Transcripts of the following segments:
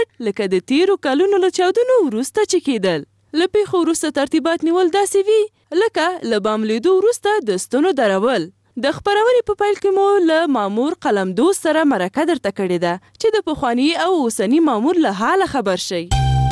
لکه د تیرو کلونو له چاودنو وروسته چې کېدل. له پیښو وروسته ترتیبات نیول داسې وي لکه له بام لیدو وروسته د ستنو درول. د خپرونې په پیل کې مو له مامور قلمدوز سره مرکه درته کړې ده چې د پخواني او اوسني مامور له حاله خبر شئ.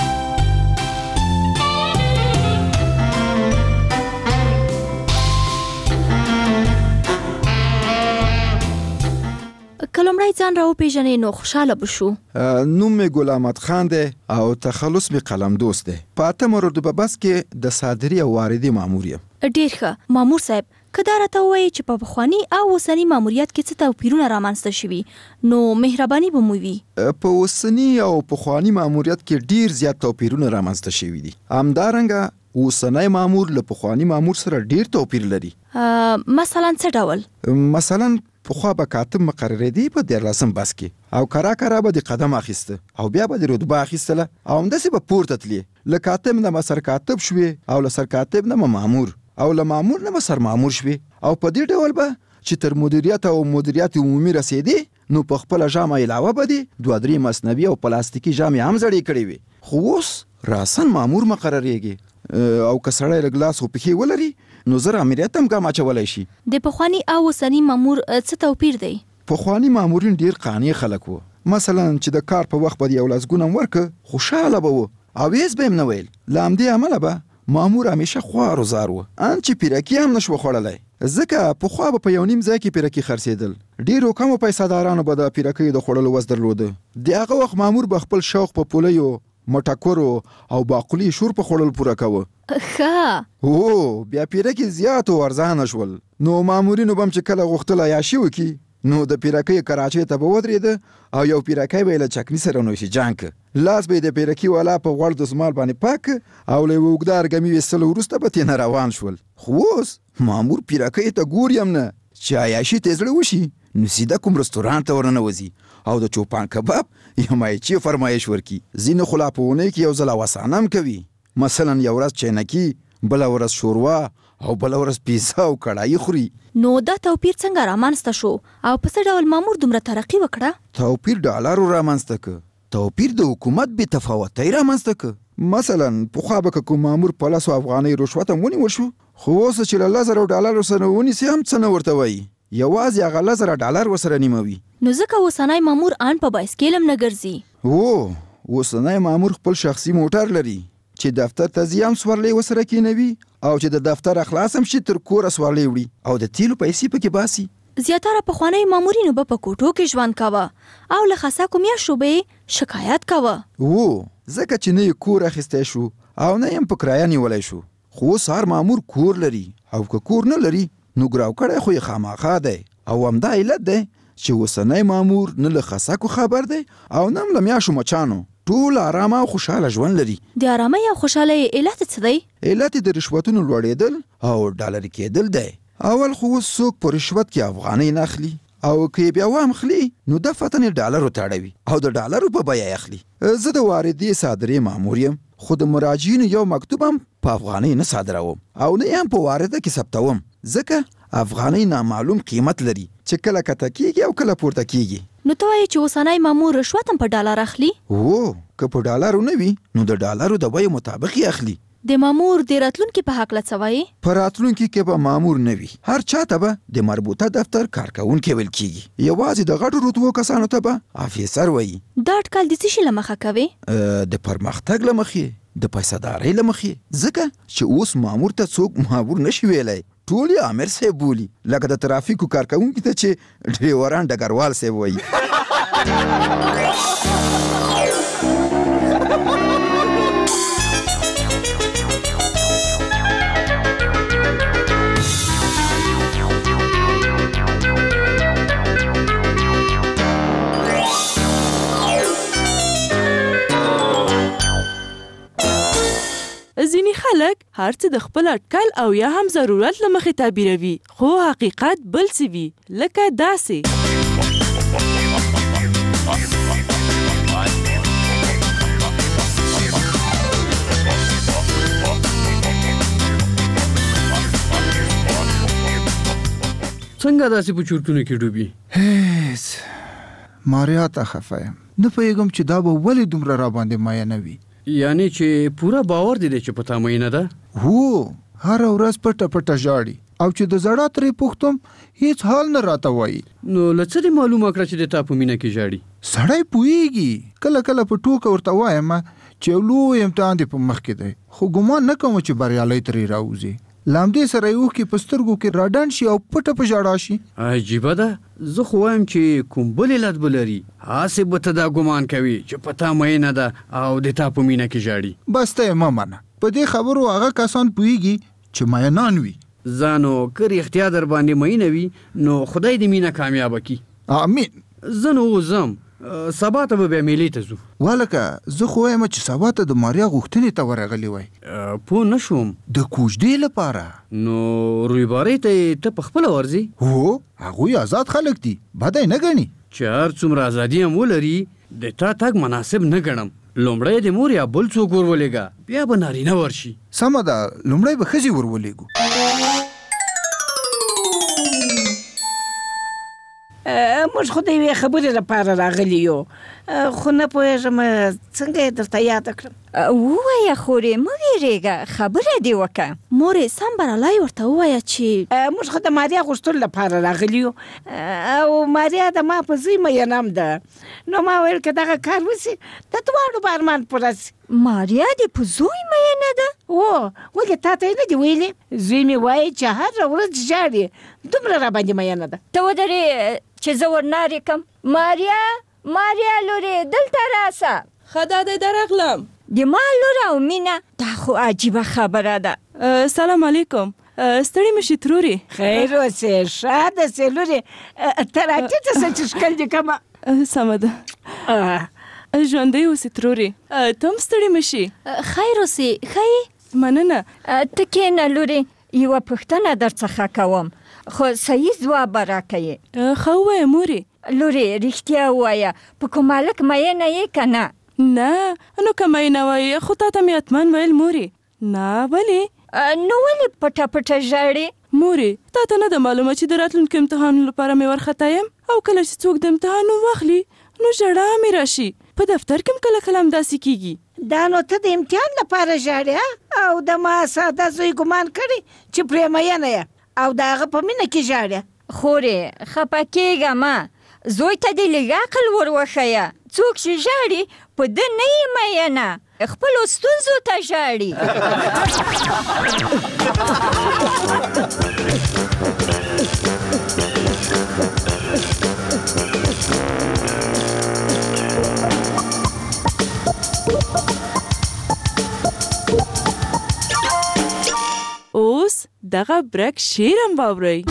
که لومړی ځان راوپېژنې نو خوشحاله به شو. نوم مې ګل احمد خان دی او تخلص مې قلمدوز دی. په 8 رتبه بس کې د صادري او واردي مامور یم. ډېر ښه. مامور صاحب که دا راته ووایې چې په پخواني او اوسني ماموریت کې څه توپیرونه رامنځته شوي نو مهرباني به مو وي. په اوسني او پخواني ماموریت کې ډېر زیات توپیرونه رامنځته شوي دي. همدارنګه اوسنی مامور له پخواني مامور سره ډېر توپیر لري. مثلا څه ډول؟ مثلا پخوا به کاتب مقررېدی په 14 بس کې او کرا به د قدم اخیسته او بیا به د رتبه اخیستله او همداسې به پورته تلې. له کاتب نه به سرکاتب شوې او له سرکاتب نه به مامور او له مامور نه به سرمامور شوې او په دې ډول به چې تر مدیریت او مدیریت عمومي رسېدې نو په خپله ژامه علاوه به دې 2-3 مصنوي او پلاستیکي ژامې هم زړې کړې وي. خو اوس راسن مامور مقررېږي او که سړی له ګلاس او پښې ولري نو زر امریت هم ګام اچولی شي. د پخواني او اوسني مامور څه توپیر دی؟ پخواني مامورین ډېر قانع خلک وو. مثلا چې د کار په وخت به د 11 ګونه ورکه خوشحاله به وو او هېڅ به هم نه ویل. له همدې امله به مامور همیشه خوار و زار وو. ان چې پیرکي هم نشو خوړلی ځکه پخوا به په یو نیم ځای کې پیرکي خرڅېدل. ډېرو کمو پیسهدارانو به د پیرکیو د خوړلو وس درلوده. د هغه وخت مامور به خپل شوق په پولیو مټکورو او باقلي شور په خوړل پوره کوه. ښه. بیا پیرکي زیات او ارزانه شول نو مامورینو به هم چې کله غوښتل عیاشي وکړي نو د پیرکۍ کراچۍ ته به ودرېده او یو پیرکی به یې له چکني سره نوشیجان که. لاس به یې د پیرکي والا په غوړ دسمال باندې پاک او له یوه اوږده ارګمي ویستلو وروسته به ترې نه روان شول. خو اوس مامور پیرکۍ ته ګوري هم نه. چې عیاشي ته زړه وشي نو سیده کوم رستوران ته ورننوځي او د چوپان کباب یا مایچې فرمایش ورکي. ځینې خو لا په اونۍ کې یو ځل اوسانه هم کوي. مثلا یو ورځ چینکي، بله ورځ شوروا او بله ورځ پیزا او کړایي خوري. نو دا توپیر څنګه رامنځته شو او په څه ډول مامور دومره ترقي وکړه؟ توپیر ډالرو رامنځته که. توپیر د حکومت بې تفاوتۍ رامنځته که. مثلا پخوا به که کوم مامور په 100 افغانۍ رشوت هم ونیول شو خو اوس چې له 10,000 ډالرو سره ونیسي هم څه نه ورته وایي. یوازې هغه 10,000 ډالر ورسره نیموي. نو ځکه اوسنی مامور ان په بایسکل هم نه ګرځي. اوسنی مامور خپل شخصي موټر لري چې دفتر ته ځي هم سورلی ورسره کېنوي او چې د دفتر اخلاص هم شي تر کوره سورلی وړي او د تیلو پیسې پکې باسي. زیاتره پخواني مامورینو به په کوټو کې ژوند کوه او له خساکو میاشتو به یې شکایت کوه. ځکه چې نه یې کور اخیستی شو او نه یې هم په کرایه نیولی شو. خو اوس هر مامور کور لري او که کور نه لري نو ګراو کړی خو یې خامخا دی او همدا علت دی چې اوسنی مامور نه له خساکو خبر دی او نه هم له میاشو مچانو. ټول آرامه او خوشحاله ژوند لري. د آرامۍ او خوشحالۍ علت څه دی؟ علت د رشوتونو لوړېدل او ډالري کېدل دی. اول خو اوس څوک په رشوت کې افغانۍ نه اخلي او که یې بیا وامخلي نو د فتن یې ډالرو ته اړوي او د ډالرو په بیه یې اخلي. زه د واردې صادرې مامور یم خو د مراجعینو یو مکتوب هم په افغانۍ نه صادروم او نه یې هم په وارده کې ثبتوم ځکه افغانۍ نامعلوم قیمت لري چې کله کته کېږي او کله پورته کېږي. نو ته وایې چې اوسنی مامور رشوت هم په ډالر اخلي؟ که په ډالرو نه وي نو د ډالرو د بیې مطابق یې اخلي. د مامور د راتلونکي په هکله څه وایي؟ په راتلونکي کې به مامور نه وي. هر چاته به د مربوطه دفتر کارکوونکی ویل کېږي. یوازې د غټو رتبو کسانو ته به افیسر وایي. دا اټکل د څه شي له مخه کوې؟ د پرمختګ له مخې، د پیسهدارۍ له مخې. ځکه چې اوس مامور ته څوک مامور نشي ویلی. ټول یې امیر صاحب بولي لکه د ترافیکو کارکوونکي ته چې ډریوران ډګروال صاحب وایي. ځینې خلک هر څه د خپل اټکل او یا هم ضرورت له مخې تعبیروي خو حقیقت بل څه وي لکه داسې. څنګه داسې په چورتونو کې ډوبي؟ هیڅ ماریا ته خفه یم. نه پوهېږم چې دا به ولې دومره را باندې مینه وي. یعنی چې پوره باور دی چې په تا مینه ده؟ هو، هره ورځ پټه پټه ژاړي او چې د زړه ترې پوښتم هیڅ حال نه راته وایي. نو له څه دې معلومه کړه چې د تا په مینه کې ژاړي؟ سړی پوهېږي، کله کله په ټوکه ورته وایم چې یو لوی امتحان دې په مخ کې دی، خو ګمان نه کوم چې بریالی ترې راوځي. له همدې سره یې اوښکې په سترګو کې راډنډ شي او پټه په ژړا شي. عجیبه ده، زه خو وایم چې کوم بل علت به لري، هسې به ته دا ګمان کوي چې په تا مینه ده او د تا په مینه کې ژاړي. بس ته یې مه منه، په دې خبرو هغه کسان پوهېږي چې مینان وي. ځانو که رښتیا در باندې مینه وي نو خدای دې مینه کامیابه کړي. امین. زه نو اوس ځم، سبا ته به بیا میلې ته ځو. والکه زه خو وایم چې سبا ته د ماریا غوښتنې ته ورغلی وای. پوه نه شوم. د کوژدې لپاره. نو رویبارۍ ته ته په خپله ورځې؟ هو، هغوی آزاد خلک دي، بدی نه ګڼي. چې هر څومره ازادي هم ولري د تا تګ مناسب نه ګڼم. لومړی د مور یا بل څوک ورولېږه، بیا به نارینه ورشي. سمه ده، لومړی به ښځې ورولېږو. موږ خو د یوې خبرې لپاره راغلي یو، خو نه پوهېږم څنګه یې درته یاده کړم. ووایه خورې، مه وېرېږه، خبره دې وکړه. مورې سم بریالی ورته ووایه چې موږ خو د ماریا غوښتلو لپاره راغلي یو او ماریا د ما په زوی مینم ده. نو ما ویل که دغه کار وسي د دواړو به ارمان پوره سي. ماریا دې په زوی مینه ده؟ او ولې تا ته یې نه دي ویلي؟ زوی مې وایي چې هره ورځ ژاړي، دومره را باندې مینه ده. ته ودرې چې زه ورنارې کم. ماریا لورې، دلته راسه. ښه دا دی درغلم. د ما لور او مینه، دا خو عجیبه خبره ده. سلام علیکم. ستړي مشي تروري؟ خیر اوسې، ښاده سې لورې، ته راټیټه سه چې ښکل دې کمه. سمه ده. ژوندی اوسې تروري، ته هم ستړي مشي. خیر اوسې، ښه یې؟ مننه. ته کښېنه لورې، یوه پوښتنه درڅخه کوم، خو صحیح ځواب به راکوې. ښه ووایه مورې. لورې رښتیا ووایه، په کوم هلک مینه یې که نه؟ نه، نو که مینه وایې خو تا ته مې حتمن ویل مورې. نه ولې؟ نو ولې پټه پټه ژاړې؟ مورې تا ته نه ده معلومه چې د راتلونکي امتحان لپاره مې وارخطا یم، او کله چې څوک د امتحان نوم واخلي نو ژړا مې راشي. په دفتر کې هم کله کله همداسې کېږي. دا نو ته د امتحان لپاره ژاړې او د ما ساده زوی ګمان کړي چې پرې مینه یې او د هغه په مینه کې ژاړې. خورې خفه کېږه مه، زوی ته دې لږ عقل ور وښیه. څوک چې ژاړي په ده نه یې مینه، خپلو ستونزو ته ژاړي. اوس دغه برک شعر هم واورئ.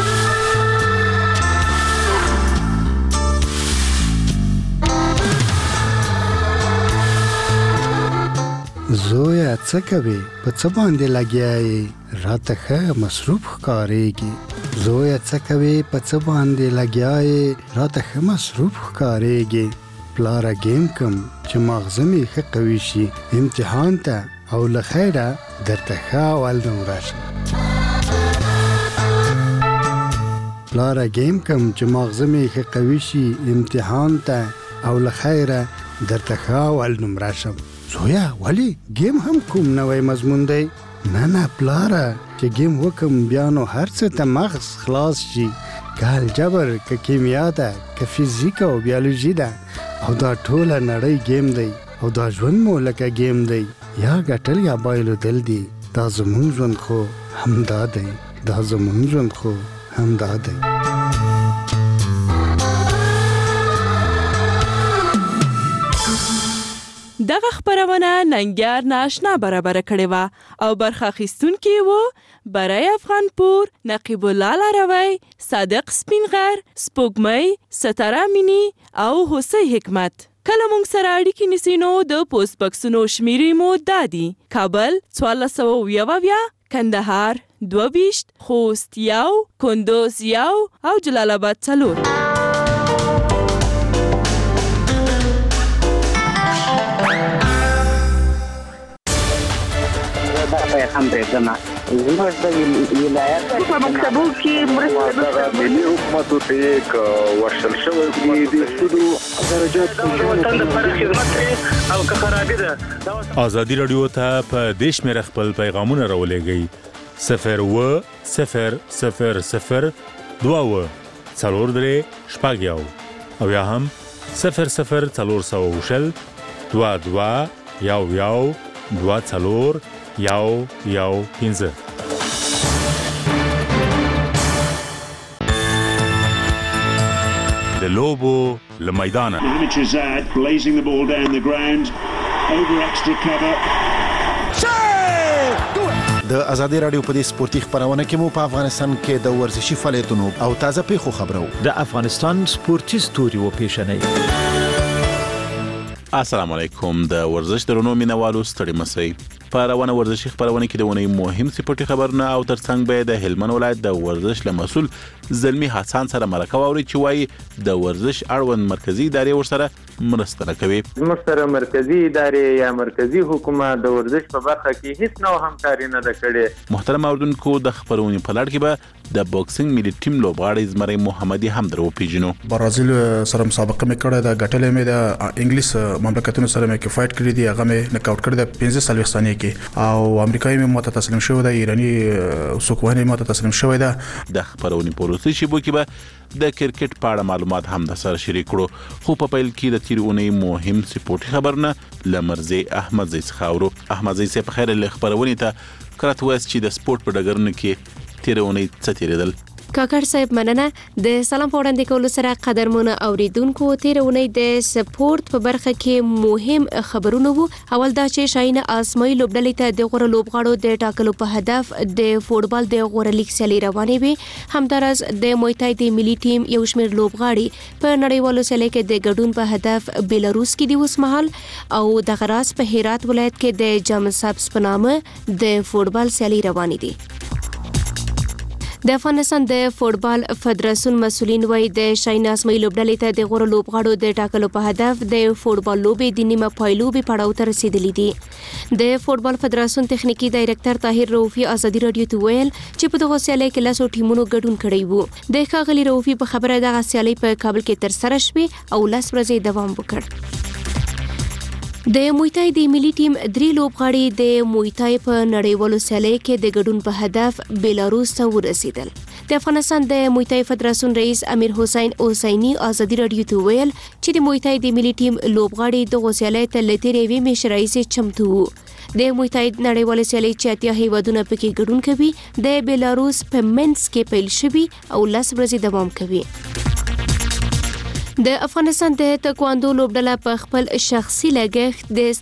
زویا څه کوې؟ په څه باندې لګیا یې؟ راته ښه مصروف ښکارېږي. زویا څه کوې؟ په څه باندې لګیا یې؟ راته ښه مصروف ښکارېږي. پلاره ګیم کم چې ماغزه مې ښه قوي شي امتحان ته، او له خیره درته ښه اول دم راشه. پلاره ګیم کم چې ماغزه مې ښه قوي شي امتحان ته، او له خیره درته ښه اول دم راشم. زویا ولی گیم هم کوم نوی مضمون دی؟ نه پلاره، چې گیم وکم بیا نو هر څه ته مغز خلاص شي، که الجبر، که کیمیا ده، که فیزیک او بیولوژي ده، او دا ټوله نړۍ گیم دی، او دا ژوند مو لکه گیم دی، یا ګټل یا بایلودل دی. دا زمونږ ژوند خو همدا دی، دا زمونږ ژوند خو همدا دی. دغه خپرونه ننګیار ناشنا برابره کړې وه او برخه اخیستونکي وو برای افغانپور، نقیب الله لاروی، صادق سپینغر، سپوږمۍ، ستاره مینی او هوسۍ حکمت. کله موږ سره اړیکې نیسئ نو د پوسټ بکسونو شمیرې مو دا دي: کابل 1470، کندهار 22، خوست 1، کندوز 1 او جلال آباد 4. هم پرېږدم زموږ د ولایت په مکتبو کې مرسته ملي حکومت ته یک ورشل شوی دی د سودو درجات د وطن لپاره خدمت او که خرابې ده. ازادي رادیو ته په دیش مې خپل پیغامونه راولېږئ 02000 څلور شپږ یو او یا هم 00420 22 11 24 115. د لوبو له میدانه blazing the ball down the ground over extra cover. د ازادي رادیو په دې سپورتي خبرونه کې مو په افغانستان کې د ورزشي فعالیتونو او تازه پیښو خبرو د افغانستان سپورتي ستوري او پیښنې. السلام علیکم. د ورزش درنو مینوالو ستړي مسئ په روانه ورزشي خبرونه کې د ونې مهم سپورتي خبرونه او ترڅنګ به د هلمند ولایت د ورزش له مسؤل زلمی حسن سره مرکه واوري چې وایي د ورزش اړوند مرکزی ادارې ورسره مرسته کوي. زموږ سره مرکزی ادارې یا مرکزی حکومت د ورزش په برخه کې هیڅ نوع همکاري نه ده کړې. محترم اوردونکو د خبرونې په لړ کې به د بوکسینګ ملي ټیم لوبغاړی زمری محمدي هم درو پیژنو. برازیل سره مسابقه مې کړې ده، ګټلې مې ده. انګلیس مملکتونو سره مې کې فایټ کړې دي، هغه مې نکاوټ کړې ده 15 ثانیې کې، او امریکایي مې ماته تسلیم شوی ده، ایرانی سوکواني ماته تسلیم شوی ده. د خبرونې په وروستي شیبو کې به د کرکټ په اړه معلومات هم د سره شریک کړو. خو په پیل کې د تیر اونۍ مهم سپورتي خبرونه لمرزي احمد زئی څخه اورو. احمد زئی په خیر له خبرونې ته کرات وایي چې د سپورت په ډګرونو کې تیر اونۍ څه تیریدل. کاکړ صاحب مننه. د سلام په وړاندې کولو سره قدرمنو اوریدونکو تیر اونۍ د سپورت په برخه کې مهم خبرونه وو. اول دا چې شاهین آسمائی لوبډلې ته د غوړه لوبغاړو د ټاکلو په هدف د فوټبال د غوړه لیګ سیالي روانې وي. همدارس د موی تای د ملي ټیم یو شمېر لوبغاړي په نړیوالو سیالۍ کې د ګډون په هدف بیلاروس کې دی اوس مهال، او د غراس په هرات ولایت کې د جامسابس په نامه د فوټبال سیالي روانې دي. د افغانستان د فوټبال فدراسیون مسولین وایي د شاهین آسمائی لوبډلې ته د غوړه لوبغاړو د ټاکلو په هدف د فوټبال لوبې د نیمه پایلوبې پړاو ته رسیدلې دي. د فوټبال فدراسیون تخنیکی ډایرکټر طاهر رؤفي ازادي رادیو ته ویل چې په دغه سیالۍ کې 10 ټیمونو ګډون کړی وو. د ښاغلي رؤفي په خبره دغه سیالۍ په کابل کې ترسره شوې او 10 ورځې دوام وکړ. د موی تای د ملي ټیم 3 لوبغاړي د موی تای په نړیوالو سیالۍ کې د ګډون په هدف بیلاروس ته ورسېدل. د افغانستان د موی تای فدراسیون رئیس امیر حسین اوسینی ازادي رادیو ته ویل چې د موی تای د ملي ټیم لوبغاړي دغه سیالۍ ته لتیرې وی میش رئیس چمتو وو. د موی تای نړیوالې سیالۍ چې اتیا هیوادونه پکې ګډون کوي د بیلاروس په منس کې پیل شوی او 10 ورځې دوام کوي. د افغانستان د تکواندو لوبډله په خپل شخصي لګښت د